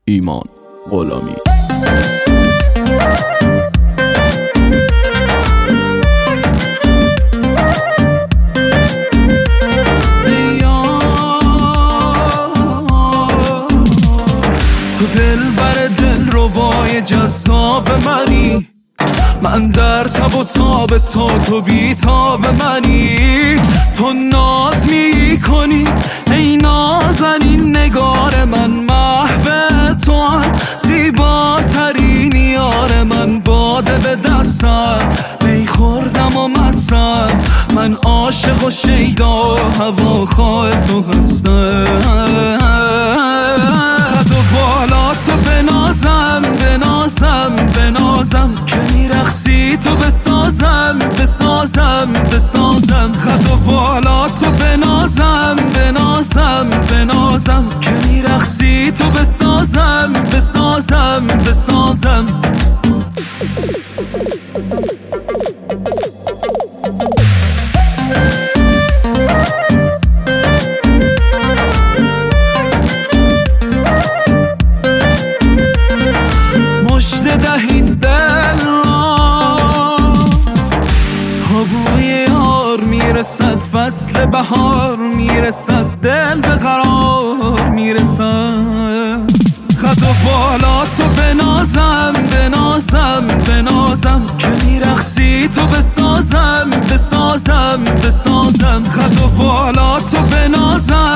ایمان غلامی. تو دل بر دل ربای جذاب منی، من در تب و تاب تو بی تاب منی. تو ناز می کنی ای نازنین نگار من، محو تو زیباترین یار من. باده به دستم می خوردم و مستم، من عاشق و شیدا و هواخواه تو هستم. خد و بالا تو بنازم بنازم بنازم، که میرقصی تو بسازم بسازم بسازم. خد و بالا تو بنازم بنازم بنازم، که میرقصی تو بسازم بسازم بسازم. مژده دهید دل را تا بوی یار میرسد، فصل بهار میرسد، دل به قرار میرسد. خد و بالا تو بنازم بنازم بنازم، که میرقصی تو بسازم بسازم بسازم. خد و بالا تو بنازم